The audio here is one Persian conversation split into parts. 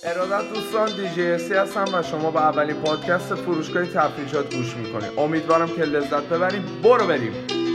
ارادت دوستان، DJSC هستم و شما به اولین پادکست فروشگاه تفریحات گوش میکنید. امیدوارم که لذت ببریم. برو بریم.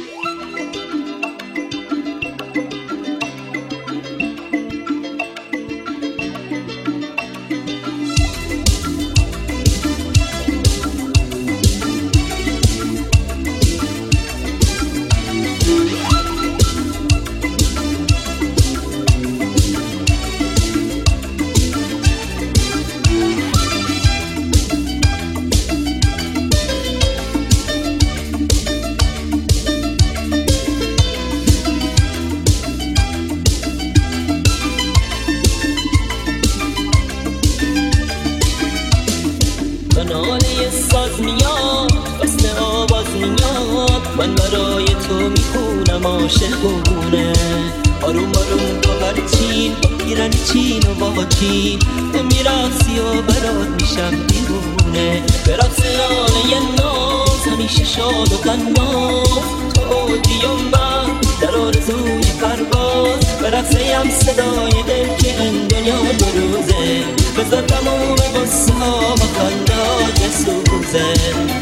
من برای تو میخونم عاشقونه، آروم آروم با هرچین ایرانی چین و با چین تو میرقصی و برات میشم دیوونه. به رقص ناله ناز همیشه شاد و غماز، تو اوجی و من در آرزوی پرواز. به رقصیم صدای دل که این دنیا دو روزه، بذار تموم غصه ها با خندات بسوزه.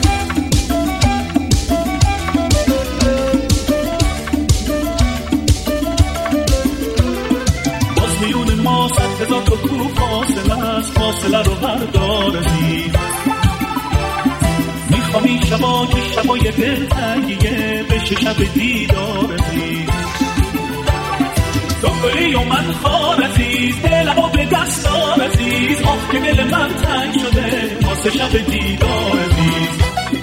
هزار تو کو فاصله است، فاصله رو بردار عزیز. میخوام شبا که شبای دلتنگیه بشه شب دیدار عزیز. تو گلی و من خار عزیز، دلمو به دست دار عزیز. آخ که دل من تنگ شده واسه شب دیدار عزیز.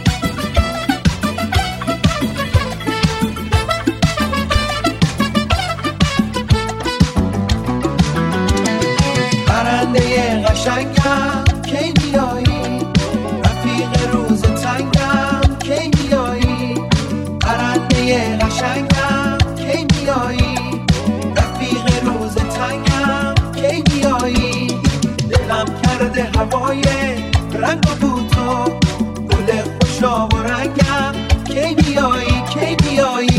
قشنگم کی میایی، رفیق روز تنگم کی میایی. پرنده قشنگم کی میایی، رفیق روز تنگم کی میایی. دلم کرده هوای رنگ و بوتو، گل خوشا و رنگم کی میایی کی میایی.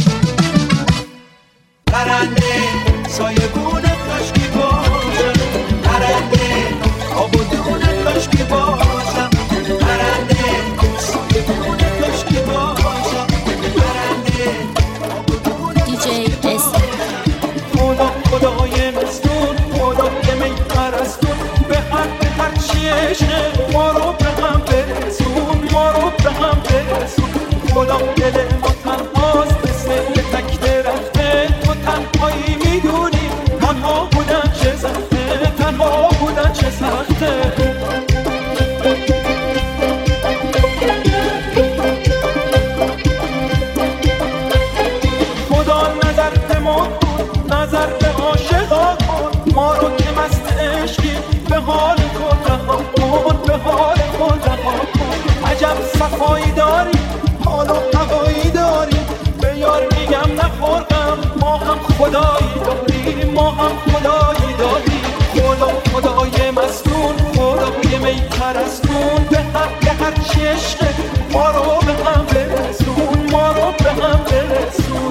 پرنده سایبونه کاشکی باشم، پرنده آبودونه کاشکی باشم، پرنده سایبونه کاشکی باشم، پرنده آبودونه DJSC. خدای مستون، خدای می پرستون، به هر چی عشق ما رو به هم برسون، ما رو به هم برسون. خدا دل ما تنهاست مثل یه تک درخته، تو تنهایی میدونی تنها بودن چه سخته، تنها بودن چه سخته. خدا نظر به ما کن، نظر به عاشقا کن، ما رو که مست عشقی به حال خود رها کن، به حال خود رها کن. عجب صفایی داری، حال و هوایی داری، به یار میگم نخورم، ما هم خدایی داری، ما هم خدایی داری. خدای مستون، خدای می پرستون، به هر چی عشقه ما رو به هم برسون، ما رو به هم برسون.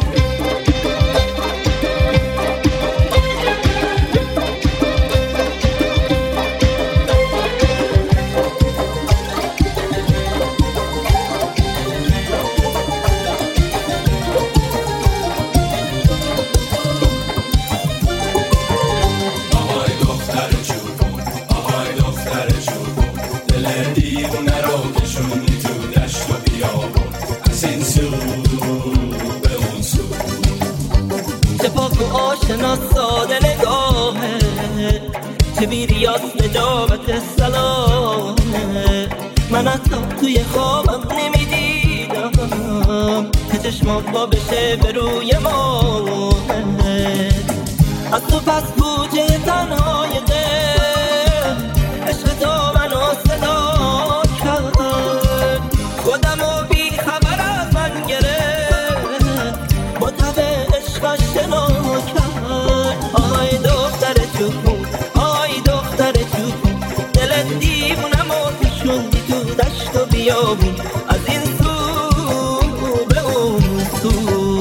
آشنا ساده نگاهه، چه بیریاز نجابت سلامه. من حتی توی خوابم نمیدیدم که چشمات با بشه به روی ماهه. از تو پس بوجه تنهای دل، عشق تو منو صدا کرد، خودمو بی خبر از من گرفت، با تب عشقش شنا کرد. آی دختر جون، آی دختر جون، دلت دیوونم و کشوندی تو دشت و بیابون، از این سو به اون سو.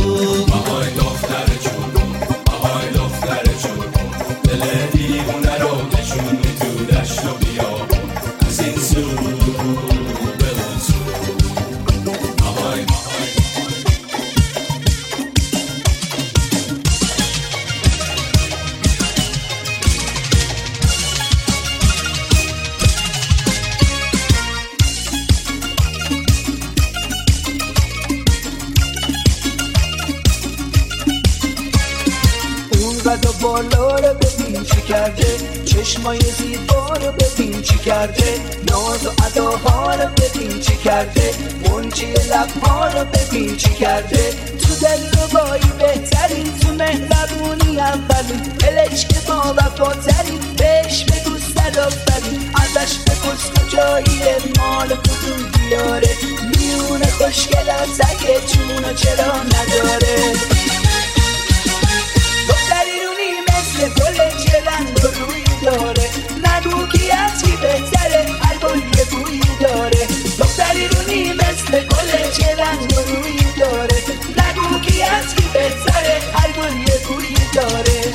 آی دختر جون، آی دختر جون، دلت دیوونه رو بالا رو ببین چی کرده، چشمای زیبا رو ببین چی کرده، ناز و اداها رو ببین چی کرده، منچی لبها رو ببین چی کرده. تو دلربایی بهترین، تو مهربونی اولین، دلش که با وفاترین، بهش بگو سلافرین، ازش بپرس کجاییه، مال کدوم دیاره، میونه خوشگلم سگه جونو چرا نداره. دختری رونی مثل گل چه رنگ و روی داره، نگو کی از کی بهتره، هر گل یه بویی داره. دختری رونی مثل گل چه رنگ و روی داره، نگو کی از کی بهتره، هر گل یه بویی داره.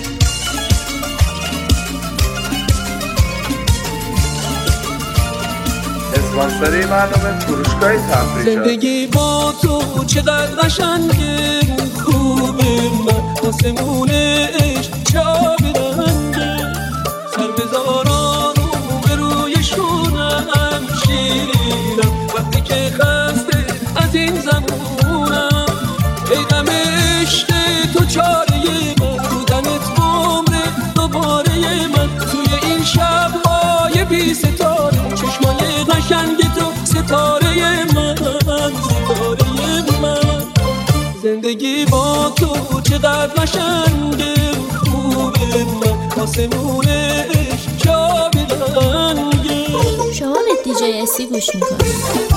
اسپانسری برنامه فروشگاه تفریحات. زندگی با تو چقدر قشنگه، خوبه من آسمونش چاب رنگه، سر بذارم به روی شونم شیرینم، وقتی که خسته از این زمونم، ای غم عشق تو چاره من، بودنت عمر دوباره من، توی این شب‌های بی ستاره، چشمای قشنگ تو ستاره من، ستاره من. زندگی با تو چقدر قشنگه، خوبه من آسمونش چاب رنگه. شما به دیجی اسی گوش میکنید.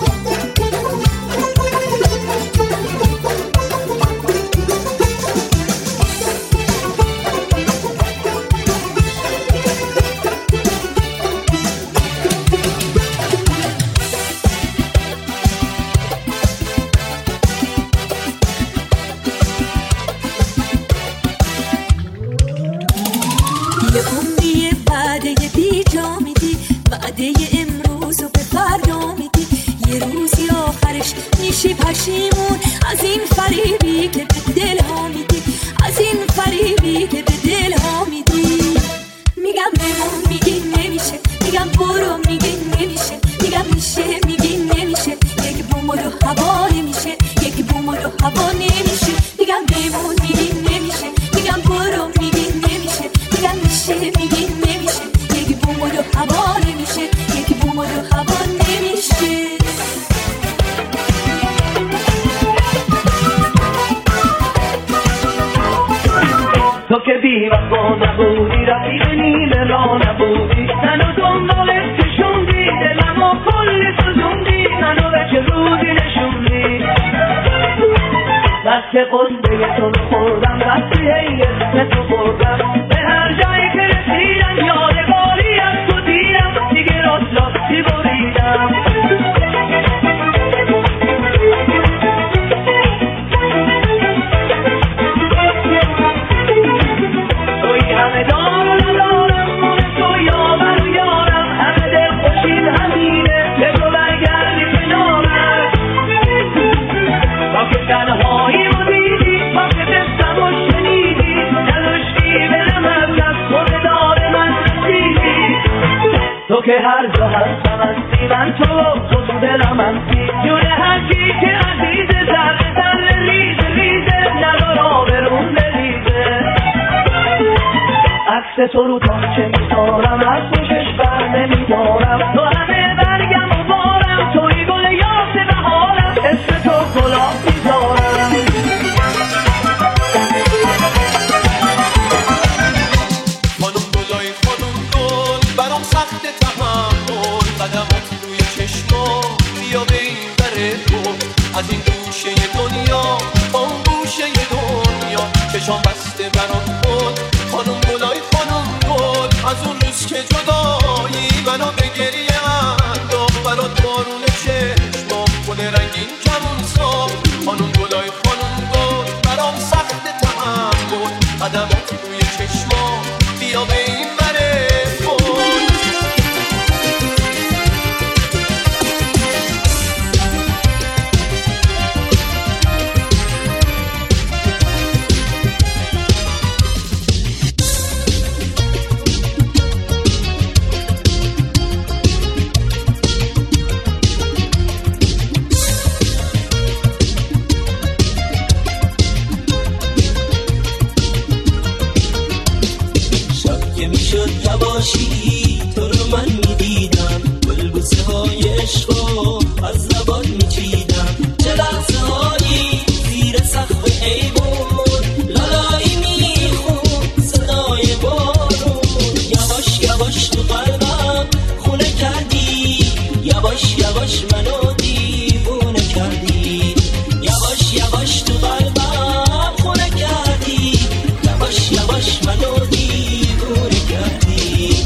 پشیمون از این فریبی که به دل ها میدی، از این فریبی که به دل ها میدی. میگم بمون میگی نمیشه، میگم برو میگی نمیشه، میگم میشه میگی نمیشه، یک بومول و هوا نمیشه، یک بومول و هوا نمیشه. میگم بمون میگی نمیشه، میگم برو میگی نمیشه، میگم میشه میگی نمیشه، یک بومول و هوا نمیشه، یک بومول و هوا نمیشه. تو که بی وفا نبودی، رفیق نیمه را نبودی، منو دنبالت کشوندی، دلمو کلی سوزوندی، منو به چه روزی نشوندی. دست قصه تو رو خوردم، دستی هی اسم تو بردم، به هر جایی که رسیدم یادگاری از تو دیدم، دیگه راستی بریدم. تو که هر جا هستم هستی، من تو دلم هستی، جون هر کی که عزیزه، ذره ذره ریزه ریزه، ندار آبروم بریزه. عکس تو رو تاچه میذارم، از خوشش بر نمیدارم، تو همه برگم و بارم، توی گل یاس بهارم، اسم تو گلاب میذارم. خانم گلای خانم گل، برام سخت تحمل، قدمات روی چشمام، بیا به این بره کن، از این گوشه دنیا با اون گوشه دنیا، چشام بسته برام خود. خانم گلای خانم گل، از اون روز که جدایی منو به گریه انداخت، برات بارون چشمام، گل رنگین کمون ساخت. خانم گلای خانم گل، برام سخت تحمل، قدمات روی چشمام، بیا به این بره کن. باشی تو رو من میدیدم، بلبوسه های عشقو از لبات میچیدم، چه لحظه هایی زیر سقف ایوون لالایی میخون صدای بارون، یواش یواش تو قلبم خونه کردی، یواش یواش منو دیوونه کردی، یواش یواش تو قلبم خونه کردی، یواش یواش منو دیوونه کردی.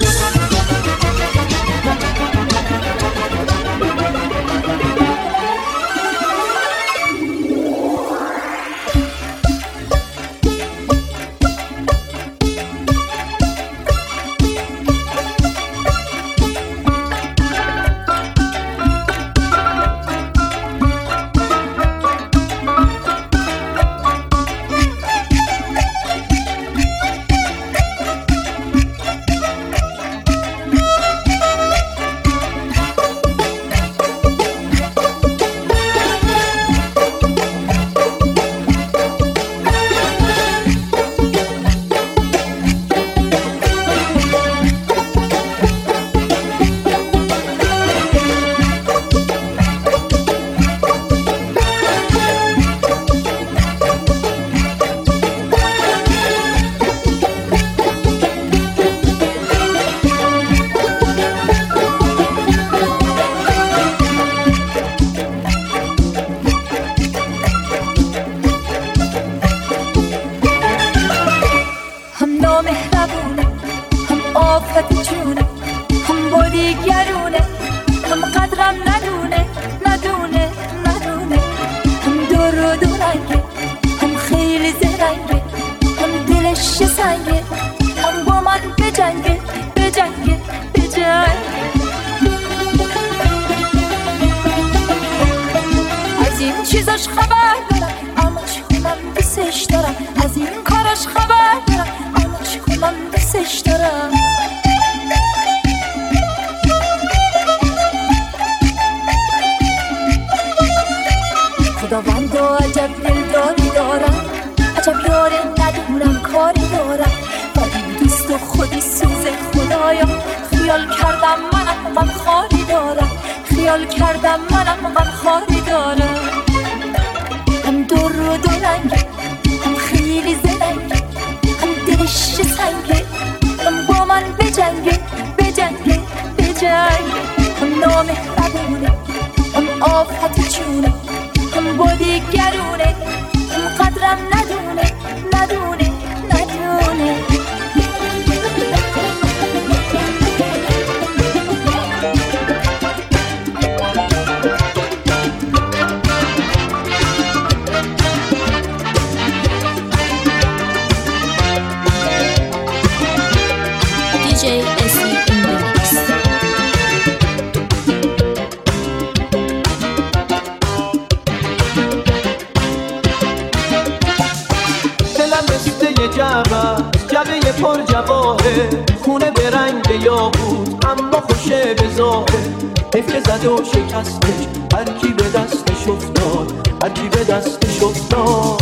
جبه پر جواهه خونه به رنگ یاقوت اما خوشه به ظاهر حفله زد و شکستش هر کی به دستش افتاد هر کی به دستش افتاد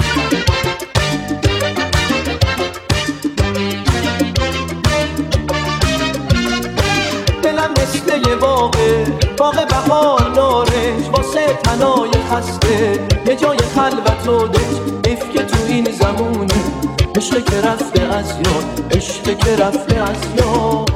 دلم مثل یه باغ بهار دارش واسه تنای خسته یه جای خلوت و دش حیف که تو این زمونه عشق که رفته از یاد عشق که رفته از یاد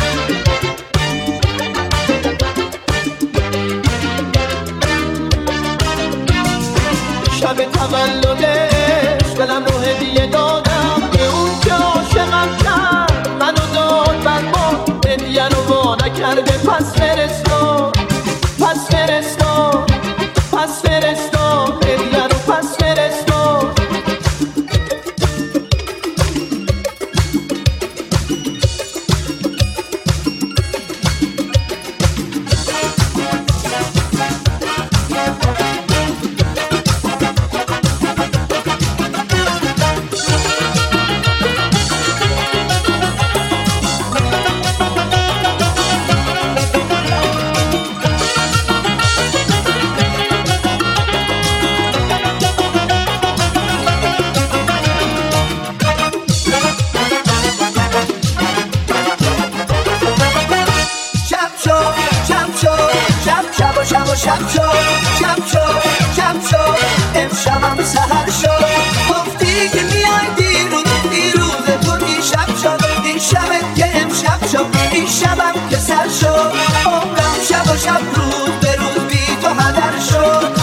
شب تولدش دلم رو هدیه دادم به اون که عاشقم کرد منو داد برباد هدیه رو وا نکرده پس فرستاد پس فرستاد پس فرستاد هدیه رو پس فرستاد شب شد شب شد شب شد امشبم سحر شد گفتی که میای دیروز تو دیشب شد این شبت که امشب شد این شبم که سر شد عمرم شب و شب روز به روز بی تو هدر شد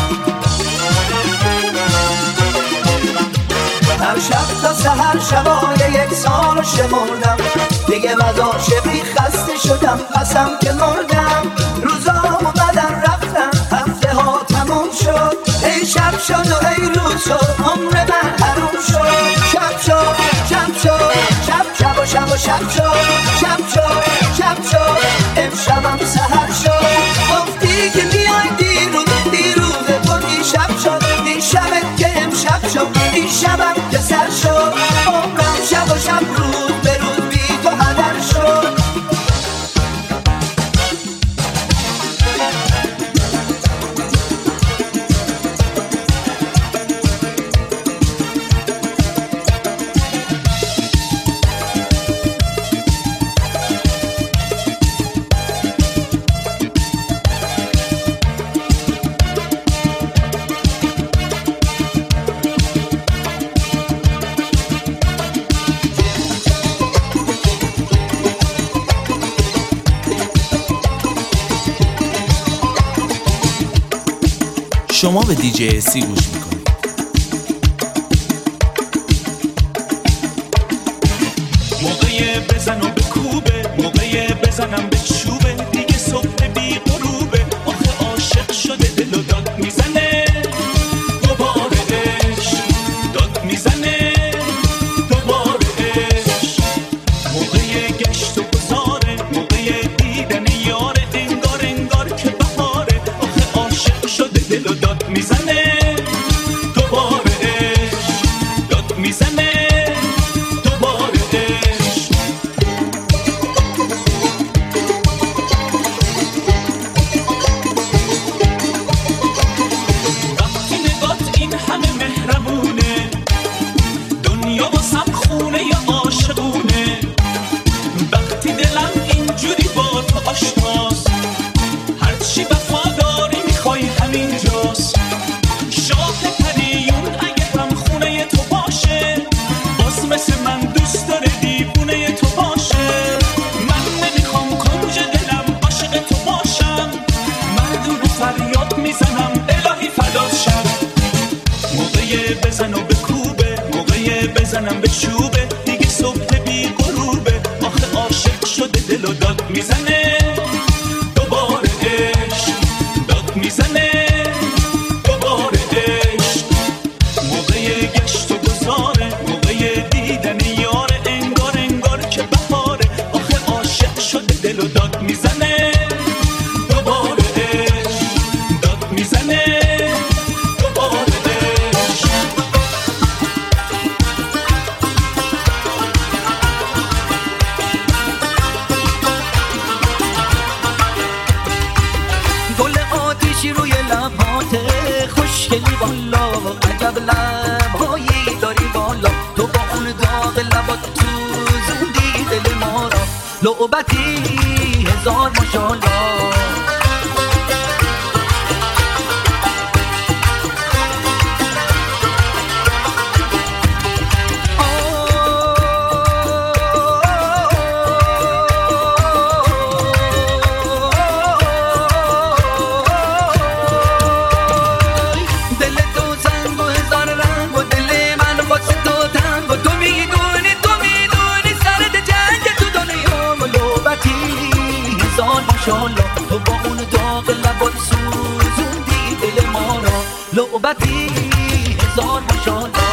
هر شب تا سحر شبای یک سال شمردم دیگه از عاشقی خسته شدم قسم که مردم روزا اومدن رفتن هفته ها تموم شد ای شب شد و ای روز شد عمر من حروم شد شب شد شب شد شب شب و شب و شب شد شب شد شب شد امشبم سحر شد گفتی که میای دیروز تو دیشب شد این شبت که امشب شد این شبم که سر شد عمرم شب و شب روز به روز بی تو هدر شد شما به دیجی اسی گوش میکنید. موقع بزن و بکوبه موقع بزنم به چوبه دیگه صبح بی غروبه آخه عاشق شده دل و داد میزنه دوباره عشق داد میزنه دوباره عشق موقع گشت و گذاره موقع دیدن یاره انگار که بهاره آخه عاشق شده دل و داد میزنه دوباره عشق داد میزنه دوباره عشق وقتی نگات این همه مهربونه دنیا واسم خونه یا عاشقونه وقتی دلم اینجوری با تو آشناست هرچی وفاداری میخوای همینجاست شاه پریون اگه هم خونه تو باشه باز مثل من دوست داره دیوونه تو باشه من نمیخوام کنج دلم عاشق تو باشم مردون فریاد میزنم الهی فدات شم موقع بزن و بکوبه موقع بزنم به چوبه دیگه صبح بی غروبه آخه عاشق شده دل و داد میزنه دوباره عشق داد میزنه دوباره عشق موقع گشت و گذاره موقع دیدن یاره انگار که بهاره آخه عاشق شده دل و داد میزنه دوباره عشق داد میزنه دوباره عشق گل آتیشی روی لبات خوشگلی والا عجب لبهایی داری والا تو با اون داغ لبات تو زندی دل ما را لعبتی هزار ماشالله تو با اون داغ لبات سوزوندی دل ما را لعبتی هزار ماشالله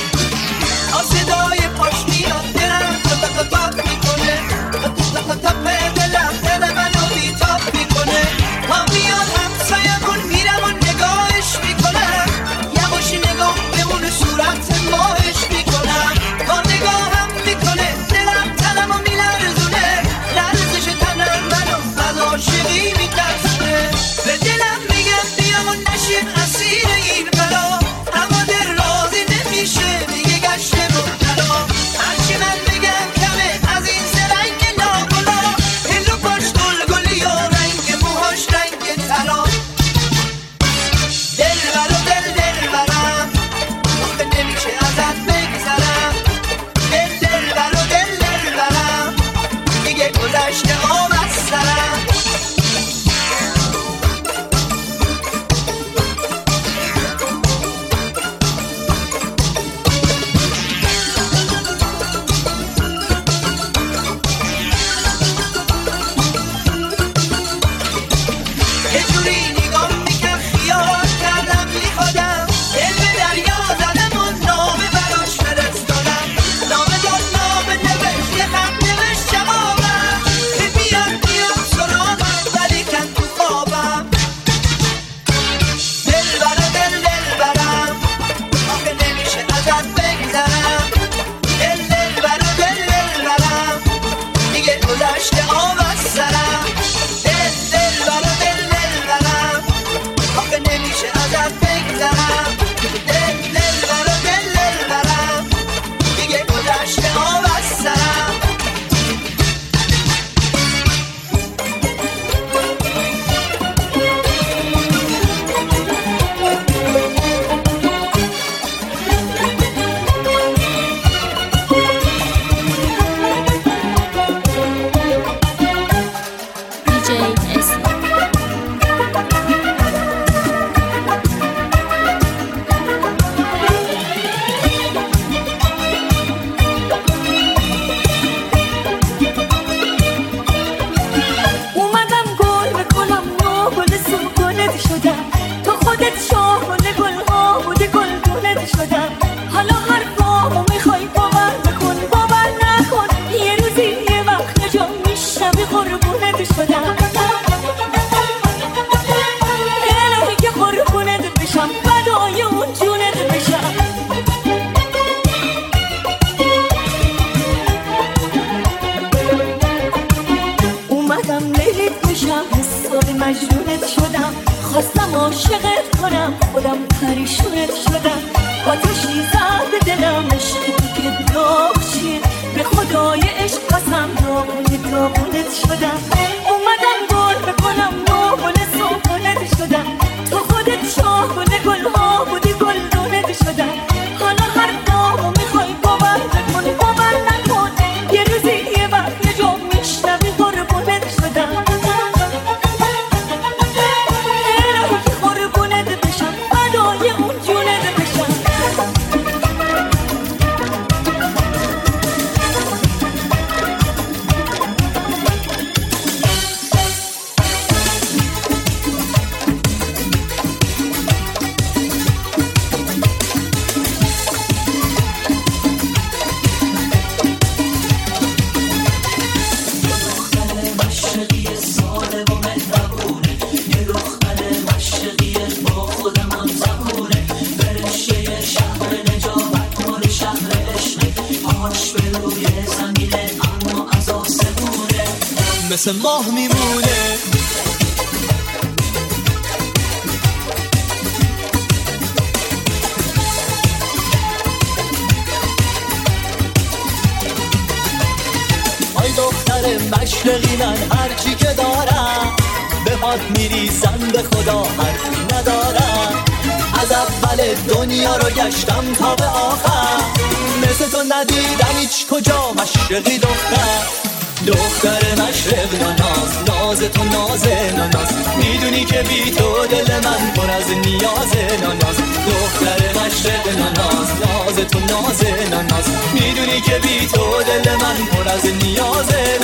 صدای پاش میاد درم تا تا تا میکنه تا تا تا شدم، تو خودت شاهرانه گلها بودی گلدونت شدم. حالا حرفامو میخوای باور بکن باور نکن، یه روزی یه وقت یه جا میشنوی قربونت شدم. الهی که قربونت بشم فدای اون جونت بشم. اومدم لیلیت بشم حسابی مجنونت شدم، خواستم عاشقت کنم خودم پریشونت شدم. آتشی زد به دلم عشق تو که داغ چیه، به خدای عشق قسم داغونت شدم. اومدم گل بکنم نوگل سوگلت شدم، تو خودت شاهگل گلها بودی گلدونت شدم. حالا هر دامو میخوای باور بکن باور نکن، یه روزی یه وقت یه جا میشنوی قربونت شدم. الهی که قربونت بشم فدای اون جونت بشم. مثل ماه میمونه آی دختر مشرقی من هرچی که دارم به هات میریزم به خدا حرفی ندارم. از اول دنیا رو گشتم تا به آخر، مثل تو ندیدم هیچ کجا مشرقی دختر مشرق ناز، ناز تو ناز ناز، میدونی که بی تو دل من پر از نیاز ناز. دختر مشرق ناز، ناز تو ناز ناز، میدونی که بی تو دل من پر از نیاز